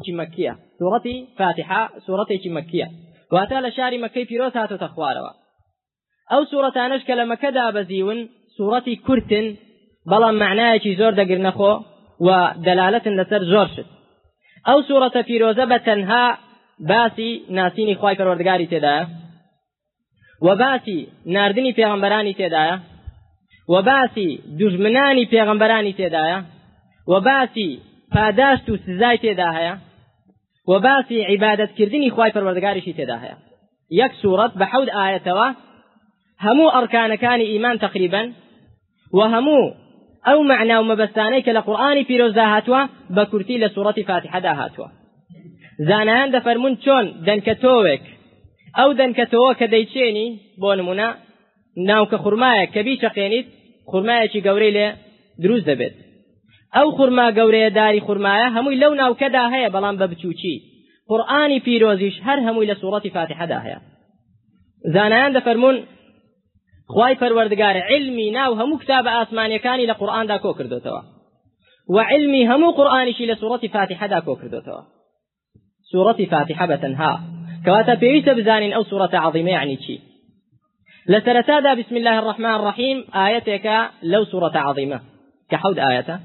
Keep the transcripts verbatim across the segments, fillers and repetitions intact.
مكية سورة فاتحة سورة مكية واتى لشاري مكي فيروز هاتو تخواروا أو سورة نشكل مكدا بزيون سورة كرت بلا معناه شي زور دقرنخو ودلالة لسر زورشت أو سورة فيروزة بتنها باسي ناسيني خواي پروردگاري تدايا وباسي ناردني پیغمبراني تدايا وباسي دجمناني پیغمبراني تدايا وباسي پاداشت و سزای تدايا وباسي عبادت كردني خواي پروردگاري شي تدايا يك سورة بحود آياتوا همو أركان كان إيمان تقريبا وهمو أو معنى ومبستانيك لقرآن في روزا هاتوا بكرتي لسورة فاتحة دا هاتوا زانان دا فرمون چون دنكتوك أو دنكتوك ديچيني بونمونا ناوك خرمايا كبي شقينيت خرمايا چي قوري لي دروز دبت أو خرما قوري داري خرمايا هموي لو ناوك دا هيا بلان ببچوچي قرآن في روزيش هر هموي لسورة فاتحة دا هيا زانان دا فرمون خواي پروردگار علمي ناو همو كتاب آسماني كاني لقرآن دا كو كردو توا وعلمي همو قرآني شي لسورة فاتحة دا كو كردو توا سورة فاتحة بتنها كواتا بيويس بزانين أو سورة عظيمة يعني شي لسرتا دا بسم الله الرحمن الرحيم آيتك لو سورة عظيمة كحود آيته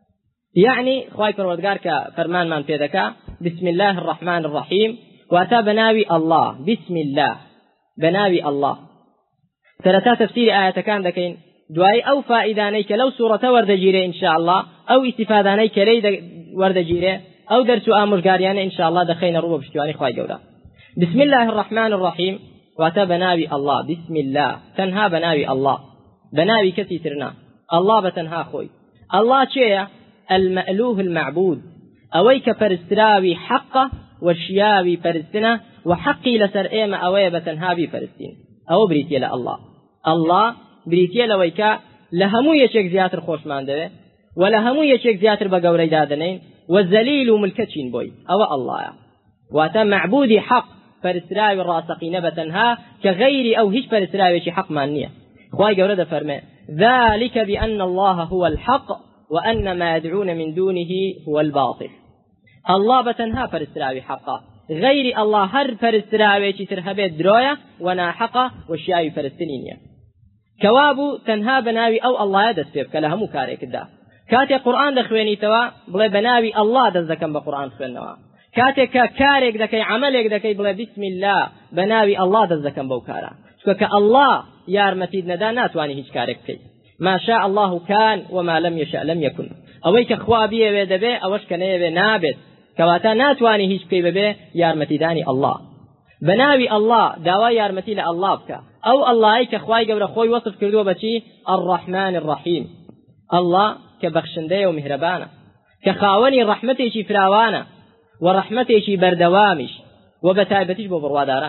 يعني خواي پروردگار كفرمان من بيدك بسم الله الرحمن الرحيم واتا بناوي الله بسم الله بناوي الله سرتا تفسير آية كان دكين دواي أو فائدانيك لو سورة ورد جيري إن شاء الله أو استفادانيك لي ورد جيري أو درس آمش قاريان إن شاء الله دخينا روبا بشتواني خواهي قولا بسم الله الرحمن الرحيم واتا بناوي الله بسم الله تنها بناوي الله بناوي كثي ترنا الله بتنها خوي الله چيا المألوه المعبود أويك فرستراوي حقه والشياوي فرستنا وحقي لسر إيما أوي بتنها بي فرستين أو بريتيا لله الله بريتيا لويكا لهمو يشك زياتر خوشمان دوه ولهمو يشك زياتر بقوري دادنين والذليل ملكتشين بوي أو الله واتا معبودي حق فرسراوي الراسقين بتنها كغير أو هش فرسراوي شي حق مانية خواهي قورده فرمي ذلك بأن الله هو الحق وأن ما يدعون من دونه هو الباطل الله بتنها فرسراوي حقا غير الله هر فرستراوي چی ترهبه درويا ونا حقا وشياوي فرستنينيا كوابو تنها بناوي او الله دست بك لهمو كاريك دا كاتي قرآن دخويني توا بلا بناوي الله دست دكم بقرآن خوينوا كاتي كاريك دكي عملك دكي بلا بسم الله بناوي الله دست دكم بوكارا شكو كالله يار متيد ندا ناتواني هيج كاريك كي ما شاء الله كان وما لم يشاء لم يكن اويك خوابيه ويدبه اوش كنيه نابت كواتا ناتواني هيج كي ببه يارمتي داني الله بناوي الله داوا يارمتي لله بك او الله اي كخواي قبل خوي وصف كردو بچي الرحمن الرحيم الله كبخشنده ومهربانه كخاوني رحمتي شي فراوانه ورحمتي شي بردوامش وبتايبتيش ببرواداران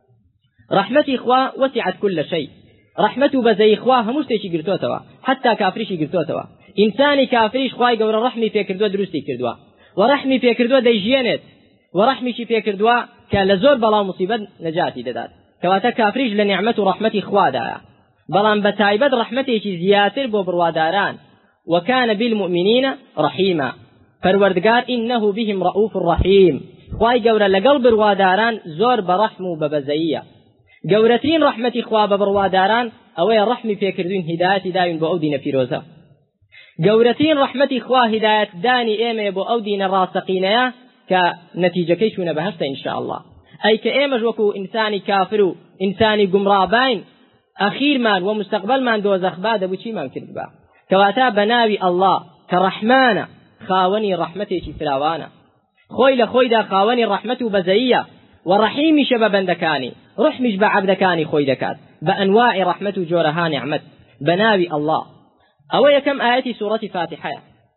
رحمتي اخوا وسعت كل شيء رحمته بزي اخوا همشتي شي قرتوتوا حتى كافري شي قرتوتوا انساني كافريش خواي قبل رحمي في كردو دروستي كردوا ورحمي في كردوا ديجينت ورحمي شي في كردوا كالزور بلا مصيبه نجاتي ددات كواتا كافريش لنعمه رحمتي خوادا بلان بتايبد رحمتي شي زياتر بو برواداران وكان بالمؤمنين رحيما فروردگار انه بهم رؤوف رحيم خواي قورا لقلب برواداران زور برحمو ببزيه قورتين رحمتي خوا برواداران اوي رحمي في كردون هدايتي داين بو اودين فيروزا قورتين رحمتي خوا هداية داني ايمي بو او دين الراسقين كنتيجة كيشون بهشت ان شاء الله اي كايمج وكو انساني كافر انساني قمرابين اخير مان ومستقبل مان دوزخ بعد ابو چي مان كذبا كواتا بناوي الله كرحمانه خاوني رحمتي شي فلاوانا خوي لخوي دا خاوني رحمته بزية ورحيمي شبابا دكاني رحمش بعبدكاني خوي دكات بانواع رحمته جورها نعمت بناوي الله او يكم آياتي سورة فاتحة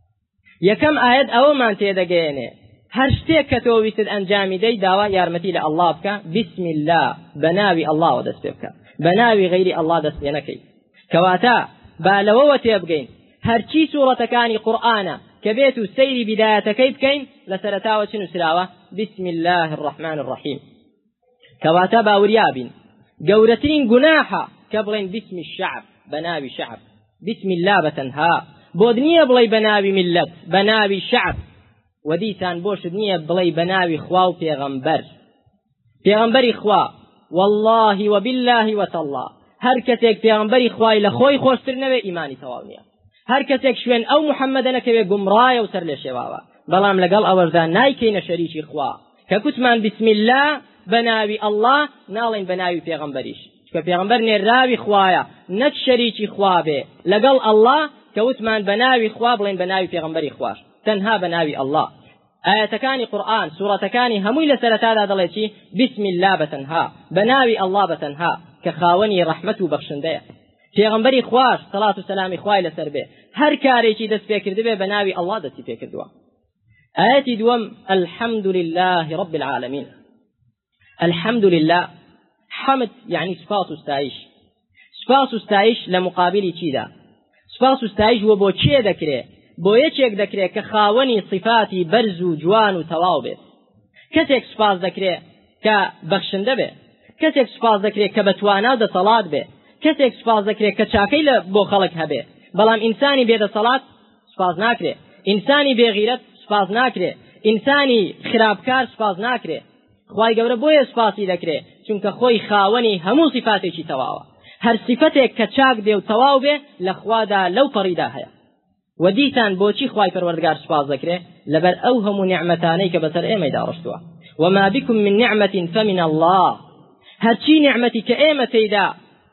يكم آيات او من تيدقيني هرشتك كتوبيست انجامي دي داوا يارمتي لله بك بسم الله بناوي الله ودستبك بناوي غير الله دستينكي كواتا بالوو تيبقين هرشي سورة كاني قرآن كبيت السير بداية كيبكين لسرتاوة شنو سلاوة بسم الله الرحمن الرحيم كواتا باوريابين قورتين قناحة كبرين باسم الشعب بناوي شعب بسم الله بتنها بودنية بلي بناوي ملت بناوي شعب و دیسان بۆشت نییە بڵێی بە ناوی خوا و پێغەمبەر پێغەمبەری خوا والله وبالله وتالله هەر کەسێک پێغەمبەری خوای لە خۆی خۆشتر نەوێ ئیمانی تەواو نییە هەر کەسێک شوێن ئەو محەممەدە نەکەوێ گومڕایە و سەر لێ شێواوە بەڵام لەگەڵ ئەوەشدا نایکەینە شەریکی خوا کە کوتمان بسم الله بە ناوی ئەڵڵا ناڵێن بە ناوی پێغەمبەریش کە پێغەمبەر نێراوی خوایە نەک شەریکی خوا بێ لەگەڵ ئەڵڵا کە وتمان بە ناوی خوا بڵێن بە ناوی پێغەمبەری خواش تەنها بە ناوی ئەڵڵا ئاەتەکانی قورئان سوورەتەکانی هەمووی لە سەرەتادا دەڵێت چی بسم الله بەتەنها بە ناوی ئەڵڵا بەتەنها کە خاوەنی ڕەحمەت و بەخشندەیە پێغەمبەری خواش سەڵات و سەلامی خوای لەسەر بێ هەر کارێکی دەست پێکردبێ بە ناوی ئەڵڵا دەستی پێکردووە ئاەتی دووەم الحەمد لله رب العالمین الحمد لله حمد يعني سپاس و ستایش سپاس و ستایش لە مقابلی چیدا سپاس و ستایش وە بۆ چێ دەکرێ بۆ یەکێک دەکرێت کە خاوەنی صفاتی بەرز و جوان و تەواو بێت کەسێک سپاس دەکرێت کە بەخشندە بێت کەسێک سپاس دەکرێت کە بەتوانا و دەسەڵات بێت کەسێک سپاس دەکرێت کە چاکەی لە بۆ خەڵک هەبێت بەڵام ئینسانی بێدەسەڵات سپاس ناکرێت ئینسانی بێغیرەت سپاس ناکرێت ئینسانی خراپکار سپاس ناکرێت خوای گەورە بۆیە سپاسی دەکرێت چونکە خۆی خاوەنی هەموو صفاتێکی تەواوە هەر صفەتێک کە چاک بێ و تەواو بێ لە خوادا لەو پەڕیدا هەیە و دیتان بۆچی خوای پەروەردگار سپاس دەکرێت لەبەر ئەو هەموو نعمەتانەی کە بەسەر ئێمەدا ڕشتووە وما بكم من نعمة فمن الله هەرچی نعمەتی کە ئێمە تێیدا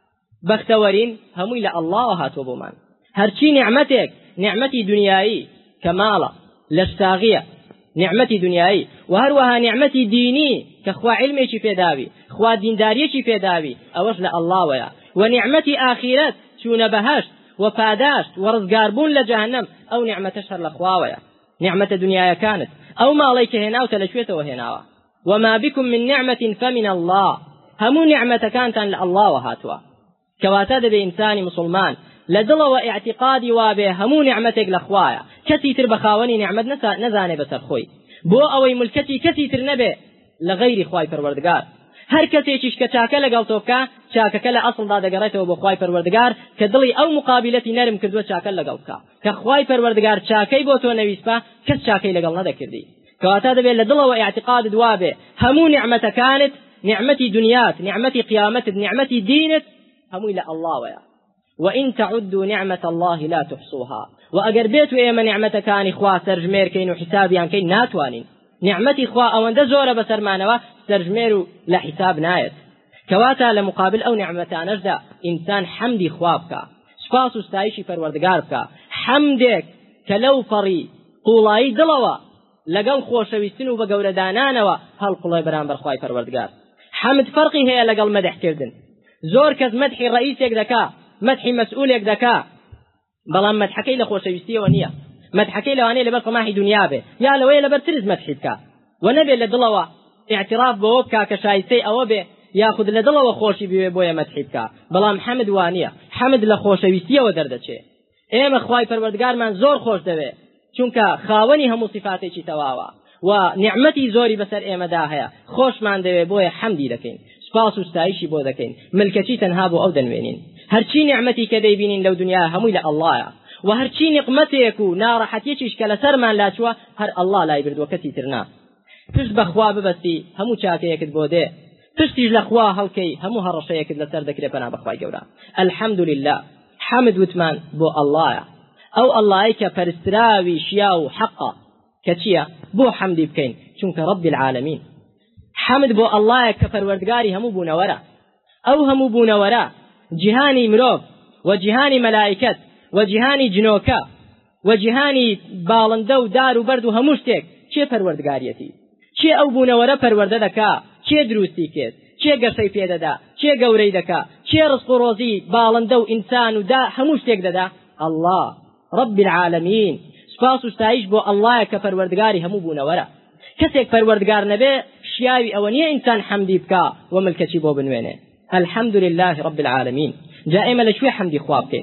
بەختەوەرین هەمووی لە ئەڵڵاوە هاتووە بۆمان هەرچی نعمەتێک نعمەتی دنیایی کە ماڵە لەشتاغیە نعمەتی دنیایی و هەروەها نعمەتی دینی کە خوا علمێکی پێداوی خوا دینداریەکی پێداوی ئەوەش لە ئەڵڵاوەیە و نعمەتی ئاخیرەت چوونە بەهەشت و پاداشت و ڕزگاربوون لە جەهەنەم ئەو نعمەتەش هەر لە خواوەیە نعمەتە دنیایەکانت ئەو ماڵەی کە هێناوتە لەکوێتەوە هێناوە وما بكم من نعمة فمن الله هەموو نعمەتەکانتان لە ئەڵڵاوە هاتووە کەواتە دەبێ ئینسانی مسلمان لە دڵەوە ئیعتیقادی وابێ هەموو نعمەتێک لە خوایە کەسی تر بە خاوەنی نعمەت نەزانێ بەسەر خۆی بۆ ئەوەی ملکەتی کەسی تر نەبێ لە غەیری خوای پەروەردگار هەر کەسێکیش کە چاکە لەگەڵ تۆ بکە چاکەکە لە ئەسڵدا دەگەڕێتەوە بۆ خوای پەروەردگار کە دڵی ئەو مقابلەتی نەرم کردووە چاکە لەگەڵ بکە کە خوای پەروەردگار چاکەی بۆ تۆ نەویستە کەس چاکەی لەگەڵ نەدەکردی کەواتە دەبێت لە دڵەوە ئیعتیقادت وابێ هەموو نعمەتەکانت نعمەتی دنیات نعمەتی قیامەتت نعمەتی دینت هەمووی لە ئەڵڵاوەیە وإن تعدوا نعمة الله لا تحصوها وأجر بيت وإيما نعمة كاني خوا سرجمير كين وحسابيان كين ناتوانين نعمتي خوا أوان زورة بسرمانوا سرجمير لا حساب نايت كواتا لمقابل أو نعمتان أجدا إنسان حمدي خوابك سپاس و ستایشی پەروەردگار بکە حەمدێک کە لەو پەڕی قوڵایی دڵەوە لەگەڵ خۆشەویستن و بە گەورەدانانەوە هەڵقوڵێ بەرامبەر خوای پەروەردگار حەمد فەرقی هەیە لەگەڵ مەدحکردن زۆر کەس مەدحی ڕئیسێک دەکا مەدحی مەسئولێک دەکا بەڵام مەدحەکەی لە خۆشەویستیەوە نییە مەدحەکەی لەوانەیە لەبەر قەماحی دنیا بێ یا لەوەیە لەبەر ترس مەدحی بکە و نەبێت لە دڵەوە اعتراف بەوە بکا کە شایستەی ئەوە بێ یاخود لە دڵەوە خۆشی بوێ بۆیە مەدحی بکە بەڵام حەمد وانییە حەمد لە خۆشەویستیەوە دەردەچێ ئێمە خوای پەروەردگارمان زۆر خۆش دەوێ چونکە خاوەنی هەموو صفاتێکی تەواوە و نعمەتی زۆری بەسەر ئێمەدا هەیە خۆشمان دەوێ بۆیە حەمدی دەکەین سپاس و ستایشی بۆ دەکەین ملکەتی تەنها بۆ ئەو دەنوێنین هەرچی نعمەتی کە دەیبینین لەو دنیا هەمووی لە ئەڵڵایە و هەرچی نقمەتێک و ناڕەحەتیەکیش کە لەسەرمان لاچووە هەر ئەڵڵا لای بردووە کەسی تر نا پشت بەخوا ببەستی هەموو چاکەیەکت بۆ دێ پشتیش لەخوا هەڵکەی هەموو هەڕەشەیەکت لەسەر دەکرێت پەنا بەخوای گەورە الحەمدولله حەمد وتمان بۆ ئەڵڵایە ئەو ئەڵڵایی کە پەرستراوی شیا و حەقە کە چییە بۆ حەمدی بکەین چونکە ڕەبی العالەمین حەمد بۆ ئەڵڵایە کە پەروەردگاری هەموو بوونەوەرە ئەو هەموو بوونەوەرە جیهانی مرۆڤ و جیهانی مەلائکەت و جیهانی جنۆکە و جیهانی باڵندە و دار و بەرد و هەموو شتێک چێ پەروەردگاریەتی چێ ئەو بوونەوەرە پەروەردە دەکا چێ دروستی کرد چێ گەشەی پێدەدا چێ گەورەی دەکا چێ ڕزق و ڕۆزی باڵندە و ئینسان و دا هەموو شتێک دەدا ئەڵڵا ڕەبی العالەمین سپاس و ستایش بۆ ئەڵڵایە کە پەروەردگاری هەموو بوونەوەرە کەسێک پەروەردگار نەبێ شیاوی ئەوە نییە ئینسان حەمدی بکا و ملکەتی بۆ بنوێنێ الحمد لله رب العالمين جائما لشوي حمدي خوابكين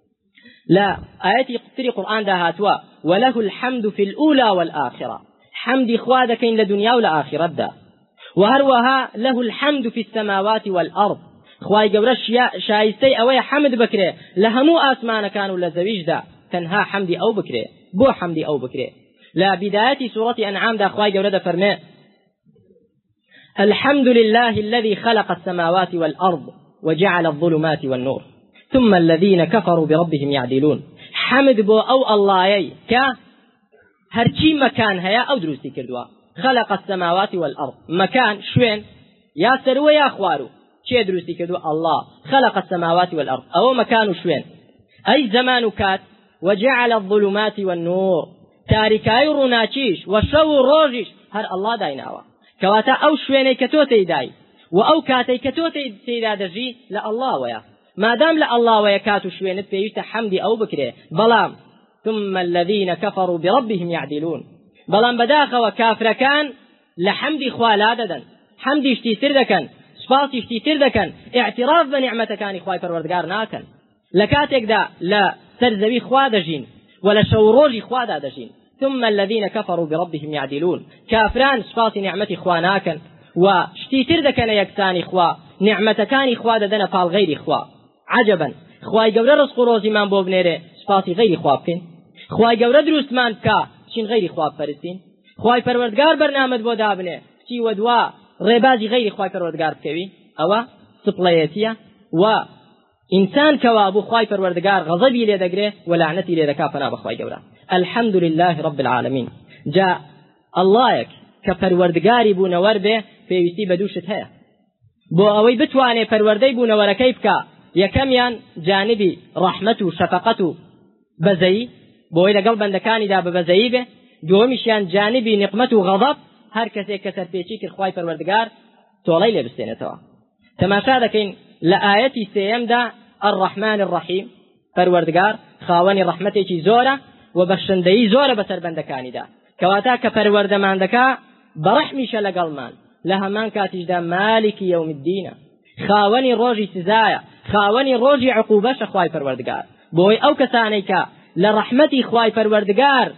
لا آياتي قتري قرآن ده هاتوا وله الحمد في الأولى والآخرة حمدي خوادكين لدنيا والآخرة ده وهروها له الحمد في السماوات والأرض خواي قورش شايستي أوي حمد بكري لهمو آسمان كانوا لزويج ده تنها حمدي أو بكري بو حمدي أو بكري لا بداية سورة أنعام دا أخوائي قولة فرماء الحمد لله الذي خلق السماوات والأرض وجعل الظلمات والنور ثم الذين كفروا بربهم يعدلون حمد بو أو الله ك هرچی مكان هيا أو دروستي كردوا خلق السماوات والأرض مكان شوين يا سروا يا خوارو چه دروستي كردوا الله خلق السماوات والأرض أو مكان شوين أي زمان كات وجعل الظلمات والنور تاركاي روناچيش وشو روجيش هر الله دايناوا كواتا أو شويني كتوتي داي وأو كاتي كتوتي تيدا دجي لا الله ويا ما دام لا الله ويا كاتو شوينت بيوت حمدي أو بكري بلام ثم الذين كفروا بربهم يعدلون بلام بداخ وكافر كان لحمد إخوالا ددن حمد اشتي سردكن سباس اشتي سردكن اعتراف بنعمة كان إخواي پروردگار ناكن لكاتك دا لا سرزوي خوا دجين ولا شوروجي خوا دا دجين ثم الذين كفروا بربهم يعدلون كافران سباس نعمة إخواناكن وشتي سردكن يكسان إخوا نعمة كان إخوا ددن فال غير إخوا عجبا خواي قبل رزق روزي من بوبنيري سباسي غير إخوا بكن خواي قبل دروست من بكا چين غير إخوا بفرسين خواي پروردگار برنامج بو دابنه چي ودوا ريبازي غير خواي پروردگار بكوي او سبليتيا و انسان كوابو خواي پروردگار غضبي لي دغري ولعنتي لي دكافنا بخواي قبل الحمد لله رب العالمين جاء الله يك كپروردگاري بو نور به پيوستي بدوشت هيا بو اوي بتواني پروردگي بو نور كيفكا يكميان جانبي رحمته شفقته بزي بو الى قلب بندكاني دا ببزي به دومشيان جانبي نقمته غضب هر کسی کسر پیچی کر خواهی پروردگار تولی لبستینه توا تماشا دکین لآیتی سیم دا الرحمن الرحیم پروردگار خاونی رحمتی چی زوره و بخشندهی زوره بسر بندکانی دا کواتا که پروردماندکا برحمیشه لقلمان لهمان کاتیج دا مالک یوم الدین خاونی روژی سزایا خاونی روژی عقوبش خواهی پروردگار بوی او کسانی که لرحمتی خواهی پروردگار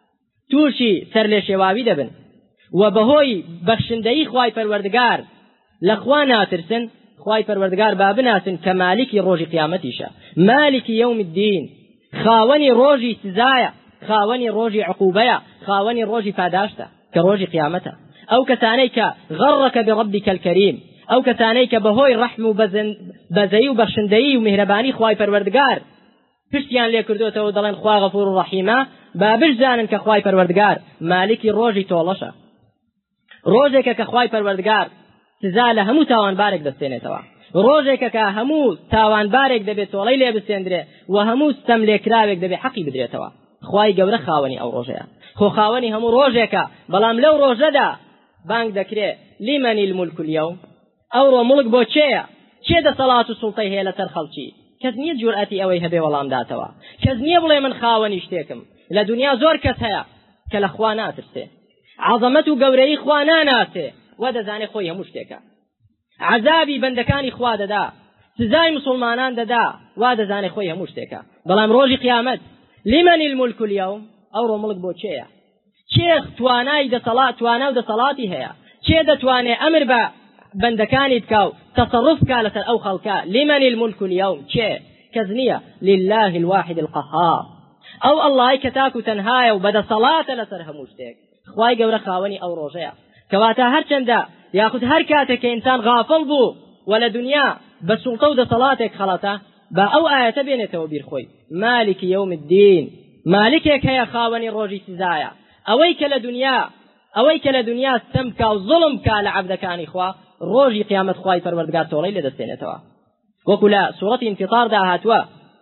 توشی سرلشواوی دبن و بهوی بخشندهی خواهی پروردگار لخوا ناترسن خواهی پروردگار بابناسن كمالك روجي قيامتيشا مالك يوم الدين خاوني روجي سزايا خاوني روجي عقوبيا خاوني روجي فاداشتا كروجي قيامتا او كسانيك غرك بربك الكريم او كسانيك بهوي رحم بزن بزي وبخشندهي ومهرباني خواهي پروردگار پشتیان لێ کردوتەوە دەڵێن خوا غەفور و ڕەحیمە با بشزانن کە خوای پەروەردگار مالکی ڕۆژی تۆڵەشە ڕۆژێکە کە خوای پەروەردگار سزا لە هەموو تاوانبارێک دەستێنێتەوە ڕۆژێکە کە هەموو تاوانبارێک دەبێت تۆڵەی لێ بستێندرێ و هەموو ستەم لێکراوێک دەبێت حەقی بدرێتەوە خوای گەورە خاوەنی ئەو ڕۆژەیە خۆ خاوەنی هەموو ڕۆژێکە بەڵام لەو ڕۆژەدا بانگ دەکرێت لیمەنی المولک اليوم ئەوڕۆ مڵک بۆ چێیە چێ دەسەڵات و سوڵتەی هەیە لەسەر خەڵکی کەس نییە جورئەتی ئەوەی هەبێ وەڵام داتەوە کەس نییە بڵێ من خاوەنی شتێکم لە دنیا زۆر کەس هەیە کە لە خوا ناترسێ عەزەمەت و گەورەی خوا ناناسێ وا دەزانێ خۆی هەموو شتێکە عەزابی بەندەکانی خوا دەدا سزای مسلمانان دەدا وا دەزانێ خۆی هەموو شتێکە بەڵام ڕۆژی قیامەت لمن الملك اليوم ئەوڕۆ مڵک بۆ چێیە چێ توانای دەسەڵات توانە و دەسەڵاتی هەیە چێ دەتوانێ ئەمر بە بەندەکانی بکا و تصرف کا لەسەر ئەو خەڵکە لمن الملك اليوم چێ کەس نییە لله الواحد القهار ئەو ئەڵڵای کە تاک و تەنهایە و بەدەسەڵاتە لەسەر هەموو شتێک خوای گەورە خاوەنی ئەو ڕۆژەیە کەواتە هەرچەندە یاخود هەر کاتێک کە ئینسان غافڵ بوو و لە دنیا بە سوڵتە و دەسەڵاتێک خەڵەتە بە ئەو ئاەتە بێنێتەوە بیرخۆی مالکی یوم الدین مالکێک هەیە خاوەنی ڕۆژی سزایە ئەوەی کە لە دنیا ئەوەی کە لە دنیا ستەم کا و زوڵم کا لە عەبدەکانی خوا ڕۆژی قیامەت خوای پەروەردگار تۆڵەی لێدەستێنێتەوە وەکو لە سوورەتی انفیطاردا هاتووە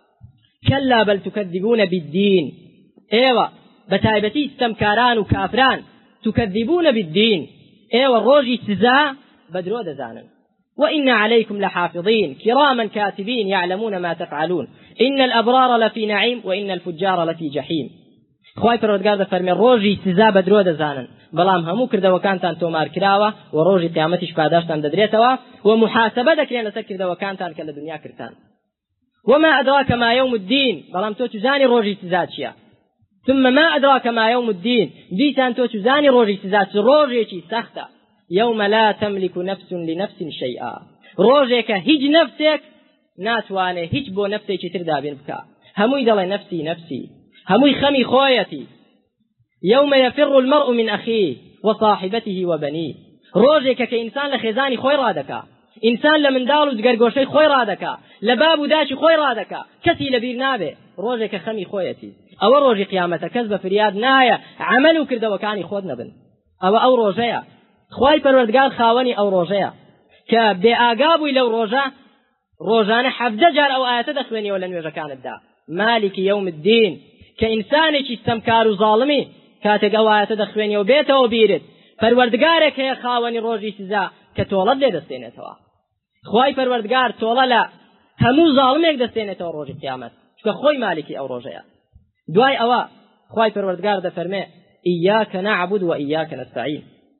كلا بل تكذبون بالدين ايوه بتايبتي استمكاران وكافران تكذبون بالدين ايوه روجي سزا بدرو دزانن وإن عليكم لحافظين كراما كاتبين يعلمون ما تفعلون إن الأبرار لفي نعيم وإن الفجار لفي جحيم خواهي پروردگار ده فرمي روجي سزا بدرو دزانن بلام همو کرده وكانتان تومار كراوة وروجي قيامتش پاداشتان ددريتوا ومحاسبة دكرين لسر کرده وكانتان كلا دنيا كرتان وما أدراك ما يوم الدين بلام تو تزاني روجي سزا چيا ثم ما أدراك ما يوم الدين ديتان تو تزاني روجي سزا روجي چي سخته يوم لا تملك نفس لنفس شيئا روجك هج نفسك ناتواني هج بو نفسك تردابين بكا هموي دلي نفسي نفسي هموي خمي خويتي يوم يفر المرء من أخيه وصاحبته وبنيه ڕۆژێکە کە ئینسان لە خێزانی خۆی ڕادەکا، ئینسان لە منداڵ و جگەرگۆشەی خۆی ڕادەکا، لە باب و داچی خۆی ڕادەکا، کەسی لەبیر نابێ ڕۆژێکە خەمی خۆیەتی. ئەوە ڕۆژی قیامەتە، کەس بە فریاد نایە عەمەل و کردەوەکانی خۆت نەبن. ئەوە ئەو ڕۆژەیە، خوای پەروەردگار خاوەنی ئەو ڕۆژەیە کە بێ ئاگا بووی لەو ڕۆژە ڕۆژانە حەفدە جار ئەو ئاەتە دەخوێنیەوە لە نوێژەکانتدا، مالکی یەوم الدین، کە ئینسانێکی ستەمکار و زاڵمی کاتێک ئەو ئاەتە دەخوێنیەوە بێتەوە بیرت پەروەردگارێک هەیە خاوەنی ڕۆژی سزا کە تۆڵەت لێ دەستێنێتەوە. خوای پەروەردگار تۆڵە لە هەموو زاڵمێک دەستێنێتەوە ڕۆژی قیامەت، چونکە خۆی مالکی ئەو ڕۆژەیە. دوای ئەوە خوای پەروەردگار دەفەرمێ ئیاکە نەعبود و ئیاکە نەستەعین.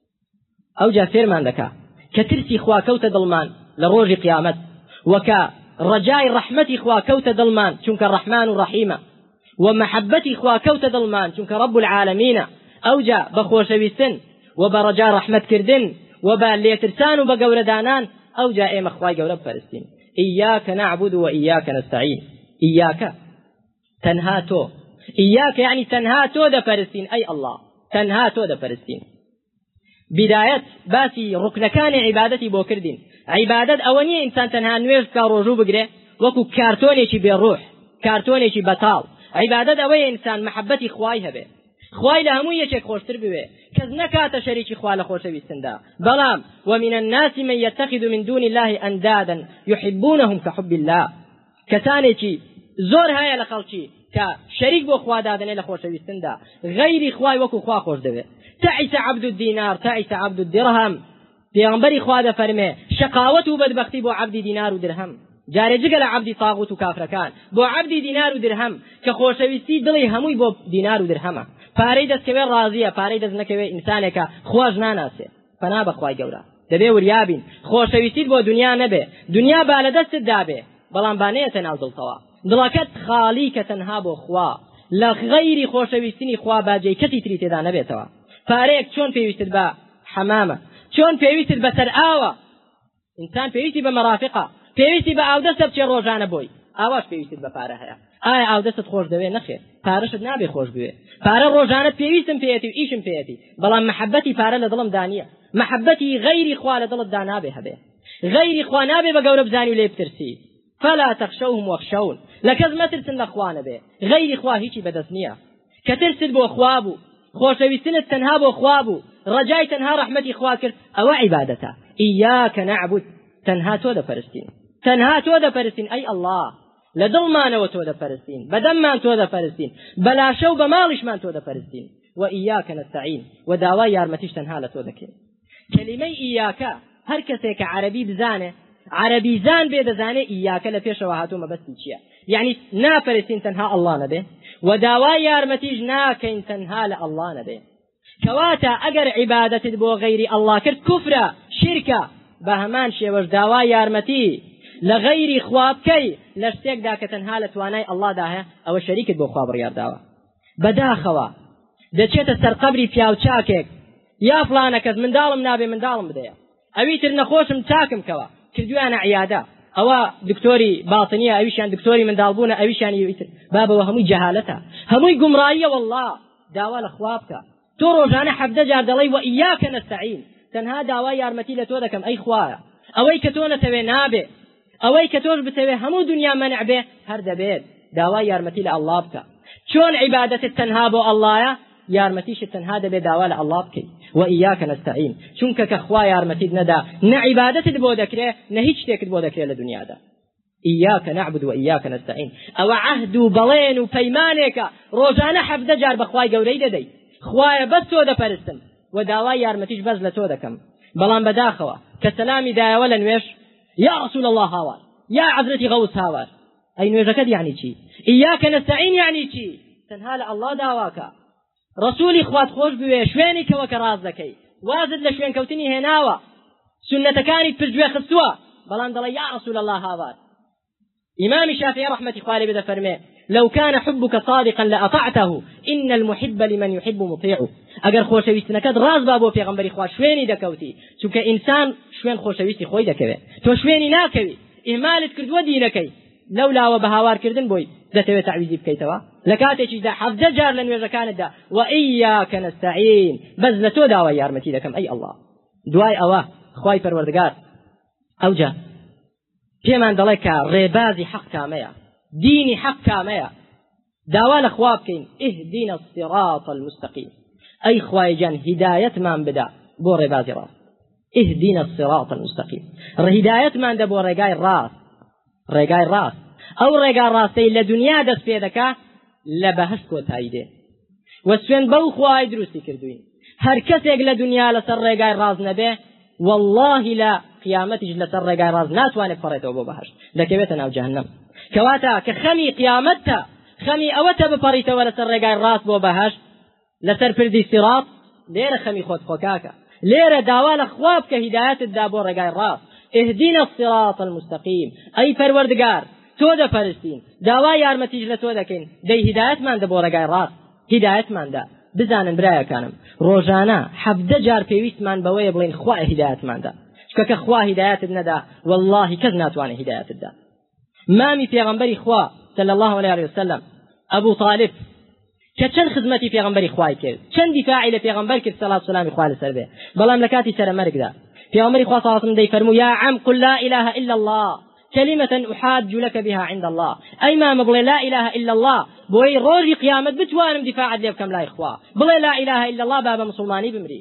ئەو جا فێرمان دەکا کە ترسی خوا کەوتە دڵمان لە ڕۆژی قیامەت، وەکە ڕەجای ڕەحمەتی خوا کەوتە دڵمان چونکە ڕەحمان و ڕەحیمە، و مەحەبەتی خوا کەوتە دڵمان چونکە ڕەب العالەمینە. ئەو جا بە خۆشەویستن و بە ڕەجا ڕەحمەتکردن و بە لێترسان و بە گەورەدانان ئەو جا ئێمە خوای گەورە بپەرستین. ئیاکە نەعبود و ئیاکە نەستەعین. ئیاکە تەنها تۆ، ئیاکە یعنی تەنها تۆ دەپەرستین ئەی ئەڵڵا، تەنها تۆ دەپەرستین. بدایەت باسی ڕوکنەکانی عیبادەتی بۆ کردین. عیبادەت ئەوە نییە ئینسان تەنها نوێژ بکا ڕۆژوو بگرێ وەکو کارتۆنێکی بێڕوح، کارتۆنێکی بەتاڵ. عیبادەت ئەوەیە ئینسان مەحەبەتی خوای هەبێ، خوای لە هەموو یەکێک خۆشتر بوێ، کەس نەکاتە شەریکی خوا لە خۆشەویستندا. بەڵام ومن الناس من يتخذ من دون الله أندادا يحبونهم كحب الله. کەسانێکی زۆر هەیە لە خەڵکی کە شەریک بۆ خوا دادنێ لە خۆشەویستندا، غەیری خوای وەکو خوا خۆش دەوێت. تعس عبد الدينار تعس عبد الدرهم. پێغەمبەری خوا دەفەرمێ شەقاوەت و بەدبەختی بۆ عەبدی دینار و درهم. جارێ جگە لە عەبدی تاغوت و کافرەکان، بۆ عەبدی دینار و درهم کە خۆشەویستی دڵی هەمووی بۆ دینار و درهەمە، پارەی دەستکەوێ ڕازیە، پارەی دەست نەکەوێ ئینسانێکە خۆش ناناسێ. پەنا بەخوای گەورە دەبێ وریابین خۆشەویستیت بۆ دنیا نەبێ، دنیا با لە دەستت دابێ بەڵام با نەیەتە ناو دڵتەوە، دڵەکەت خاڵی کە تەنها بۆ خوا، لە غەیری خۆشەویستنی خوا باجەی کەسی تری تێدا نەبێتەوە. پارەیەک چۆن پێویستت بە حەمامە، چۆن پێویستت بە سەر ئاوە، ئینسان پێویستی بە مەرافقە، پێویستی بە ئاودەستە بچێ ڕۆژانە بۆی، ئاواش پێویستت بە پارە هەیە. ئایا ئاودەستت خۆش دەوێ؟ نەخێر، پارەشت نابێ خۆش بوێ. پارە ڕۆژانەت پێویستم پێیەتی و ئیشم پێیەتی، بەڵام مەحەبەتی پارە لە دڵم دانیە، مەحەبەتی غەیری خوا لە دڵت دا نابێ هەبێ، غەیری خوا نابێ بە گەورە بزانی و لێ بترسی. فلا تخشوهم واخشون، لە کەس مەترسن لە خوا نەبێ، غەیری خوا هیچی بەدەست نییە. کە ترست بۆ خوا بوو، خۆشەویستنت تەنها بۆ خوا بوو، ڕەجای تەنها ڕەحمەتی خوا کرد، ئەوە عیبادەتە. ئیاکە نەعبود، تەنها تۆ دەپەرستین، تەنها تۆ دەپەرستین ئەی ئەڵڵا، لە دڵمانەوە تۆ دەپەرستین، بەدەممان تۆ دەپەرستین، بەلاشە و بە ماڵیشمان تۆ دەپەرستین. و ئیاکە نەستەعین، و داوای یارمەتیش تەنها لە تۆ دەکەین. کەلیمەی ئیاکە هەر کەسێک کە عەرەبی بزانێ، عەرەبی زان بێ دەزانێ ئیاکە لە پێشەوە هاتوو مەبەستی چییە، یعنی ناپەرستین تەنها ئەڵڵا نەبێ، و داوای یارمەتیش ناکەین تەنها لە ئەڵڵا نەبێ. کەواتە ئەگەر عیبادەتت بۆ غەیری ئەڵڵا کرد کوفرە، شیرکە، بە هەمان شێوەش داوای یارمەتی لە غەیری خوا بکەی لە شتێکدا کە تەنها لە توانای ئەڵڵادا هەیە، ئەوە شەریکت بۆ خوا بڕیارداوە. بەداخەوە دەچێتە سەر قەبری پیاو چاکێک، یا فڵانە کەس منداڵم نابێ منداڵم بدەیە، ئەوی تر نەخۆشم چاکم کەوە، کردویانە عیادە، ئەوە دکتۆری باتنیە، ئەویشیان دکتۆری منداڵبوونە، ئەویشیان ئیتر بابەوە هەمووی جەهالەتە، هەمووی گومڕاییە. وەڵڵا داوا لە خوا بکە، تۆ ڕۆژانە حەفدە جار دەڵێی و ئیاکە نەستەعین، تەنها داوای یارمەتی لە تۆ دەکەم ئەی خوایە، ئەوەی کە تۆ نەتەوێ نابێ، ئەوەی کە تۆش بتەوێ هەموو دنیا مەنع بێ هەر دەبێت، داوای یارمەتی لە ئەڵڵا بکە. چۆن عیبادەتت تەنها بۆ ئەڵڵایە، یارمەتیشت تەنها دەبێت داوا لە ئەڵڵا بکەیت. و ئیاکە نەستەعین، چونکە کە خوا یارمەتیت نەدا، نە عیبادەتت بۆ دەکرێ، نە هیچ شتێکت بۆ دەکرێت لە دنیادا. ئیاکە نەعبود و ئیاکە نەستەعین، ئەوە عەهد و بەڵێن و پەیمانێکە، ڕۆژانە حەفدە جار بە خوای گەورەی دەدەیت، خوایە بەس تۆ دەپەرستم و داوای یارمەتیش بەس لە تۆ دەکەم. بەڵام بەداخەوە کە سەلامی دایەوە لە نوێش، یا رسول الله هاوار، یا حەزرەتی غەوس هاوار، ئەی نوێژەکەت یعنی چی؟ ئیاکە نەستەعین یعنی چی؟ تەنها لە ئەڵڵا داواکە، ڕەسوولی خوات خۆش بوێ، شوێنی کەوە کە ڕاز دەکەی، وازت لە شوێن کەوتنی هێناوە، سنەتەکانی پرگوێ خستووە، بەڵام دەڵێ یا رسول الله هاوار. ئیمامی شافعی ڕەحمەتی خوا لێ بێ دەفەرمێ لو كان حبك صادقا لأطعته إن المحب لمن يحب مطيع. ئەگەر خۆشەویستنەکەت ڕاست با بۆ پێغەمبەری خوا شوێنی دەکەوتی، چونکە ئینسان شوێن خۆشەویستی خۆی دەکەوێت، تۆ شوێنی ناکەوی، ئیهمالت کردووە دینەکەی، لەولاوە بە هاوارکردن بۆی دەتەوێت تعویزی بکەیتەوە لە کاتێکیشدا حەفدە جار لە نوێژەکانتدا وئیاکە نەستەعین بەس لە تۆ داوای یارمەتی دەکەم ئەی ئەڵڵا. دوای ئەوە خوای پەروەردگار ئەوجا پێمان دەڵێ کە ڕێبازی حەق کامەیە، دینی حەق کامەیە، داوا لە خوا بکەین ئیهدینا الصراط المستقیم. ئەی خوای گیان هیدایەتمان بدە بۆ ڕێبازی ڕاست، ئیهدینا الصراط المستقیم، هیدایەتمان دە بۆ ڕێگای ڕاست، ڕێگای ڕاست. ئەو ڕێگا ڕاستەی لە دنیا دەست پێ دەکا لە بەهەشت کۆتایی دێ. وە سوێن بەو خوای دروستی کردوین. هەر کەسێک لە دنیا لەسەر ڕێگای ڕاست نەبێ واللهی لە قیامەتیش لەسەر ڕێگای ڕاست ناتوانێت بپەڕێتەوە بۆ بەهەشت، دەکەوێتە ناو جەهەنەم. کەواتە کە خەمی قیامەتە، خەمی ئەوەتە بپەڕیتەوە لەسەر ڕێگای ڕاست بۆ بەهەشت، لەسەر پردی سیراط، لێرە خەمی خۆت خۆکاکە، لێرە داوا لە خوا بکە هیدایەتتدا بۆ ڕێگای ڕاست. اهدینا الصراط المستقیم، ئەی پەروەردگار تۆ دەپەرستین، داوا یارمەتیش لە تۆ دەکەین، دەی هیدایەتمان دە بۆ ڕێگای ڕاست، هیدایەتمان دا. بزانن برایەکانم ڕۆژانە حەفدە جار پێویستمان بەوەیە بڵێن خوا هیدایەتمان دا، چکە خوا هیدایەتت نەدا واللهی کەس ناتوانێت هیدایەتت دا. مامی پێغەمبەری خوا صلی الله علیه وسلم ئەبوو طالب کە چەند خزمەتی پێغەمبەری خوای کرد، چەند دیفاعی لە پێغەمبەر کرد سەڵات و سەلامی خوا لەسەر بێ، بەڵام لە کاتی سەرمەرگدا پێغەمبەری خوا صلی الله علیه وسلم دەیفەرموو یا عەم قل لا اله الا الله كلمة أحاج لك بها عند الله. أي ما مبلي لا إله إلا الله بوي روجي قيامة بتوانم دفاع لي بكم لا إخوة بلي لا إله إلا الله بابا مسلماني بمري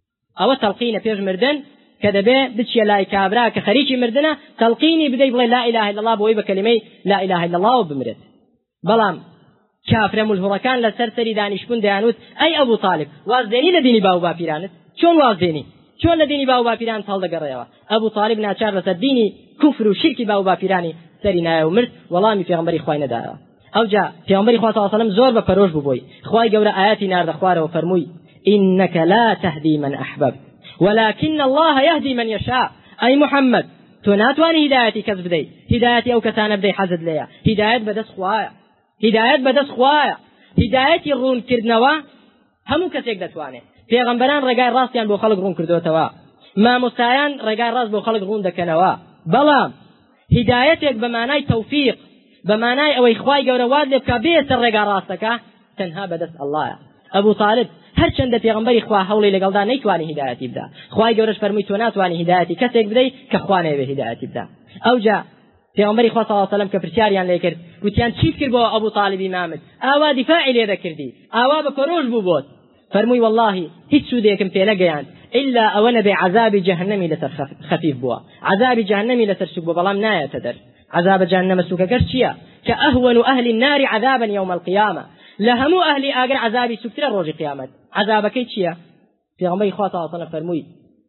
أو تلقين بيج مردن كذا بتشي لا كابرا كخريجي مردنا تلقيني بدي بلي لا إله إلا الله بوي بكلمي لا إله إلا الله وبمرد بلام كافر ملهوركان لسرسري دانشكون ديانوت أي أبو طالب وازديني لديني باو بابيرانت شون وازديني چۆن لە دینی باو باپیران هەڵ دەگەڕێەوە. ئەبوو طالب ناچار لەسەر دینی کوفر و شرکی باو باپیرانی سەری نایە و مرد، وەڵامی پێغەمبەری خوای نەدایەوە. ئەوجا پێغەمبەری خوا صلی الله علیه و سلم زۆر بە پەرۆش بووبووی، خوای گەورە ئاەتی ناردە خوارەوە فەرمووی إنك لا تهدي من أحببت ولكن الله يهدي من يشاء. أي محمد تۆ ناتوانی هیدایەتی کەس بدەیت، هیدایەتی ئەو کەسانە بدەی حەزت لێیە، هیدایەت بەدەست خوایە، هیدایەت بەدەست خوایە، هیدایەتی ڕوونکردنەوە هەموو کەسێک دەتوانێت. پێغەمبەران ڕێگای ڕاستیان بۆ خەڵک ڕوون کردوتەوە، مامۆستایان ڕێگای ڕاست بۆ خەڵک ڕوون دەکەنەوە، بەڵام هیدایەتێک بە مانای تەوفیق، بە مانای ئەوەی خوای گەورە واد لێ بکا بێتە ڕێگا ڕاستەکە تەنها بەدەست ئەڵڵایە. ئەبوو طالب هەرچەندە پێغەمبەری خوا هەوڵی لەگەڵدا نەیتوانی هیدایەتی بدا، خوای گەورەش فەرمووی تۆ ناتوانی هیدایەتی کەسێک بدەیت کە خوا نەیەوێ هیدایەتی بدا. ئەوجا پێغەمبەری خوا صلی الله علیه و سلم کە پرسیاریان لێ کرد گوتیان چیت کرد بۆ ئەبوو طالبی مامت، ئاوا دیفاعی لێ دەکردی، ئاوا بە پەرۆش بوو بۆت، فەرمووی واللهی هیچ سوودێکم پێ نەگەیاند إلا أولا بعذاب جهنم لسر خفيف بوا، عذاب جهنم لسر سوق بلام نايا تدر، عذاب جهنم سوق كرشيا كأهون أهل النار عذابا يوم القيامة، لهمو أهل آجر عذابي سكتر روج قيامة، عذاب كيتشيا في غمي خاطئ صنع فرموي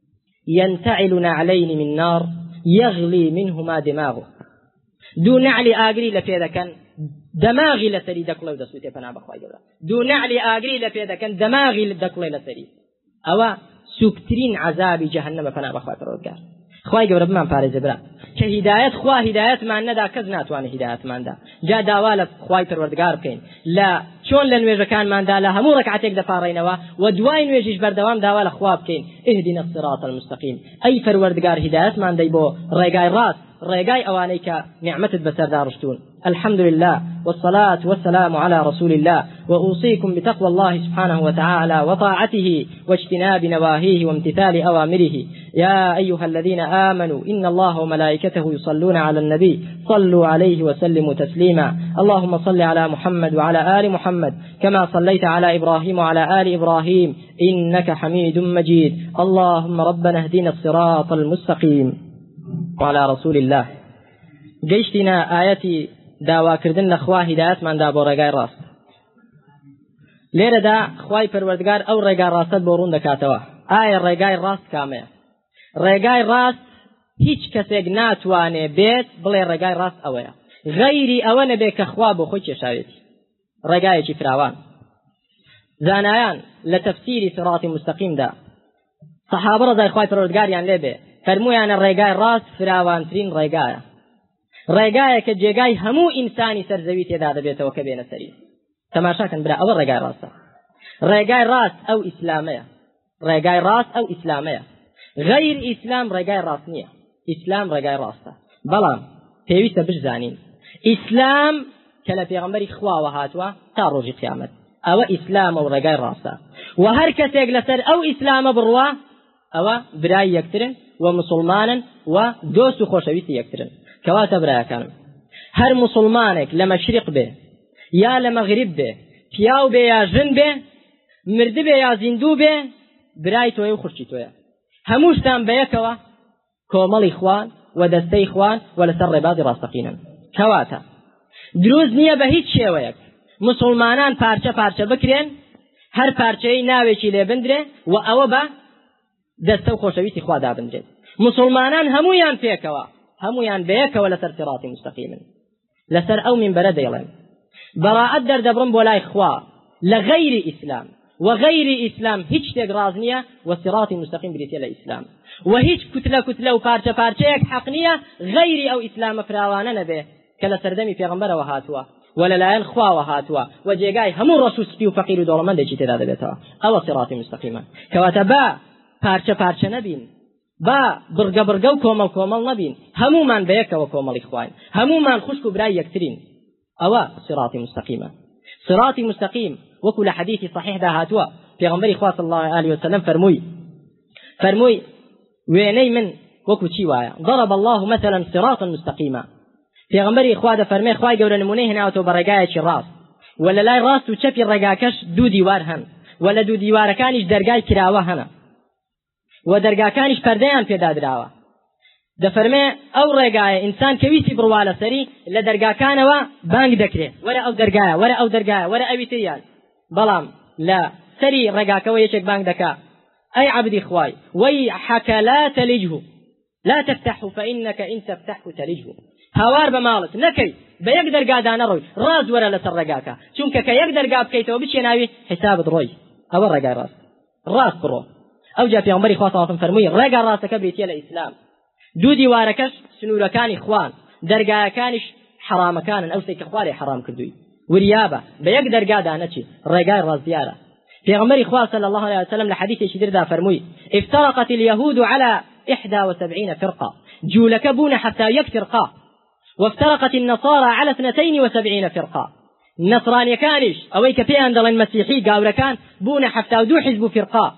ينتعل نعلين من نار يغلي منهما دماغه، دو نعلي آجري لفيدا كان دماغي لسري دكلا ودسوتي فنا بخواي جولا، دو نعلي آجري لفيدا كان دماغي لدكلا لسري، أوا سوکترین عذابی جهنم فنا بخوا پروردگار. خوای گەورە بمان پارێزە برا کە هیدایەت خوا هیدایەتمان نەدا کەس ناتوانێت هیدایەتمان دا. جا داوا لە خوای پەروەردگار بکەین لە چۆن لە نوێژەکانماندا لە هەموو ڕەکعەتێک دەپاڕێنەوە و دوای نوێژیش بەردەوام داوا لە خوا بکەین اهدنا الصراط المستقیم. ئەی پەروەردگار هیدایەتمان دەی بۆ ڕێگای ڕاست، ڕێگای ئەوانەی کە نعمەتت بەسەردا ڕشتون. الحمد لله والصلاة والسلام على رسول الله وأوصيكم بتقوى الله سبحانه وتعالى وطاعته واجتناب نواهيه وامتثال أوامره. يا أيها الذين آمنوا إن الله وملائكته يصلون على النبي صلوا عليه وسلموا تسليما. اللهم صل على محمد وعلى آل محمد كما صليت على إبراهيم وعلى آل إبراهيم إنك حميد مجيد. اللهم ربنا اهدنا الصراط المستقيم. وعلى رسول الله جيشتنا آياتي داوا کردن لخوا هدایت من دا بۆ ڕێگای ڕاست. لێرەدا خوای پەروەردگار ئەو ڕێگای ڕاستت بۆ ڕوون دەکاتەوە. ئایا ڕێگای ڕاست کامەیە؟ ڕێگای ڕاست هیچ کەسێک ناتوانێ بێت بڵێ ڕێگای ڕاست ئەوەیە، غەیری ئەوە نەبێت کە خوا بۆ خۆی کێشاوێتی. ڕێگایەکی فراوان. زانایان لە تەفسیری سیراطی مستەقیمدا سەحابە ڕەزای خوای پەروەردگاریان لێ بێ فەرموویانە ڕێگای ڕاست فراوانترین ڕێگایە، ڕێگایە کە جێگای هەموو ئینسانی سەرزەوی تێدا دەبێتەوە کە بێنە سەری. تەماشاکەن برا ئەوە ڕێگای ڕاستە. ڕێگای ڕاست ئەو ئیسلامەیە، ڕێگای ڕاست ئەو ئیسلامەیە، غەیر ئیسلام ڕێگای ڕاست نییە. ئیسلام ڕێگای ڕاستە، بەڵام پێویستە بشزانین ئیسلام کە لە پێغەمبەری خواوە هاتووە تا ڕۆژی قیامەت ئەوە ئیسلامە و ڕێگای ڕاستە و هەر کەسێک لەسەر ئەو ئیسلامە بڕوا ئەوە برای یەکترن و مسلمانن و دۆست و خۆشەویستی یەکترن کەواتە برایەکانم هەر مسلمانێک لە مەشریق بێ یا لە مەغریب بێ پیاو بێ یا ژن بێ مردە بێ یا زیندوو بێ برای تۆیە و خوشکی تۆیە هەمووشتان بەیەکەوە کۆمەڵی خوان و دەستەی خوان و لەسەر ڕێبازی ڕاستەقینن کەواتە دروست نییە بە هیچ شێوەیەک مسلمانان پارچە پارچە بکرێن هەر پارچەی ناوێکی لێ بندرێ و ئەوە بە دەستە و خۆشەویستی خوا دابندرێت مسلمانان هەموویان پێکەوە هەموویان بەیەکەوە لەسەر سیراطی مستەقیمن لەسەر ئەو منبەرە دەیڵێن بەڕاعەت دەردەبڕم بۆ لای خوا لە غەیری ئیسلام و غەیری ئیسلام هیچ شتێک ڕاز نییە و سیراطی مستەقیم بریتە لە ئیسلام و هیچ کوتلە کوتلە و پارچە پارچەیەک حەق نییە غەیری ئەو ئیسلامە فراوانە نەبێ کە لە سەردەمی پێغەمبەرەوە هاتووە و لەلایەن خواوە هاتووە و جێگای هەموو ڕەش و سپی و فەقیر و دەوڵەمەندێکی تێدا دەبێتەوە ئەوە سیراطی مستەقیمە کەواتە با پارچە پارچە نەبین با برگە برگە و کۆمەڵ کۆمەڵ نەبین هەمومان بەیەکەوە کۆمەڵی خواین هەمومان خوشک و برای یەکترین ئەوە سیراطی مستەقیمە سیراطی مستەقیم وەکو لە حەدیثی صحیحدا هاتووە پێغەمبەری خوا صلی الله علیه وسلم فەرمووی فەرمووی وێنەی من وەکو چی وایە ضرب الله مثلا صراطا مستقیما پێغەمبەری خوا دەفەرمێ خوای گەورە نمونەی هێناوەتەوە بە ڕێگایەکی ڕاست و لە لای ڕاست و چەپی ڕێگاکەش دوو دیوار هەن و لە دوو دیوارەکانیش دەرگای کراوە هەنە و دەرگاکانیش پەردەیان پێدادراوە دەفەرمێ ئەو ڕێگایە ئینسان کە ویسی بڕوا لەسەری لە دەرگاکانەوە بانگ دەکرێت وەرە ئەو دەرگایە وەرە ئەو دەرگایە وەرە ئەوی تریان بەڵام لە سەری ڕێگاکەوە یەکێک بانگ دەکا ئەی عەبدی خوای وەیحەکە لا تەلجه لا تفتحه فإنك إن تفتحه تلجه هاوار بە ماڵت نەکەی بە یەک دەرگادا نەڕۆی ڕاز وەرە لەسەر ڕێگاکە چونکە کە یەک دەرگا بکەیتەوە بچێناوی حسابت ڕۆی ئەوە ڕێگای ڕاست ڕاست بڕۆ ئەو جا پێغەمبەری خوا صلی الله علیه و سلم فەرمووی ڕێگا ڕاستەکە بریتیە لە ئیسلام دوو دیوارەکەش سنوورەکانی خوان دەرگایەکانیش حرامەکانن ئەو سێکە خوارێ حرام کردووی وریابە بە یەک دەرگادا نەچی ڕێگای ڕاست دیارە پێغەمبەری خوا صلی الله علیه و سلم لە حەدیثێکی دردا فەرمووی افترقت اليهود على إحدى وسبعين فرقة جولك بون حتى يكفرقا وافترقت النصارى على اثنتين وسبعين فرقة نصراني كانش أويك في أندل المسيحي قاول كان بون حتى ودو حزب فرقة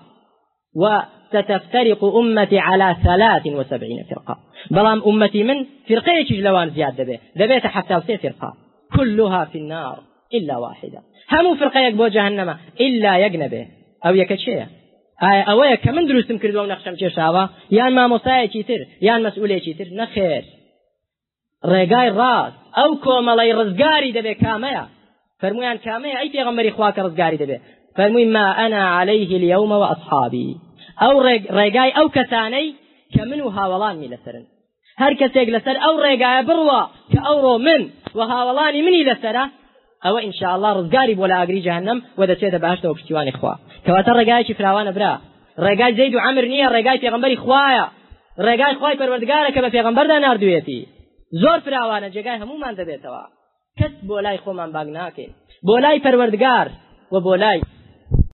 وستفترق أمتي على ثلاث وسبعين فرقة بلام أمتي من فرقية جلوان زياد دبي دبيت حتى وسي فرقة كلها في النار إلا واحدة همو فرقة يقبو جهنم إلا يقنبه أو يكتشيه ئەوەیە کە من دروستم کردووە و نەخشەم کێشاوە یان مامۆستایەکی تر یان مەسئولێکی تر نەخێر ڕێگای ڕاست ئەو کۆمەڵەی ڕزگاری دەبێت کامەیە فەرمویان کامەیە ئەی پێغەمبەری خوا کە ڕزگاری دەبێت فەرمووی ما ئەنا عەلەیه اليوم وأصحابی ئەو ڕێگای ئەو کەسانەی کە من و هاوڵانمی لەسەرن هەر کەسێک لەسەر ئەو ڕێگایە بڕوە کە ئەوڕۆ من و هاوڵانی منی لەسەرە ئەوە ئینشاءالله ڕزگاری بۆ لە ئاگری جەهەنەم و دەچێتە بەهەشتەوە پشتیوانی خوا کەواتە ڕێگایەکی فراوانە برا ڕێگای زەید و عەمر نییە ڕێگای پێغەمبەری خوایە ڕێگای خوای پەروەردگارە کە بە پێغەمبەردا ناردوێتی زۆر فراوانە جێگای هەموومان دەبێتەوە کەس بۆ لای خۆمان باگ ناکەین بۆ لای پەروەردگار و بۆ لای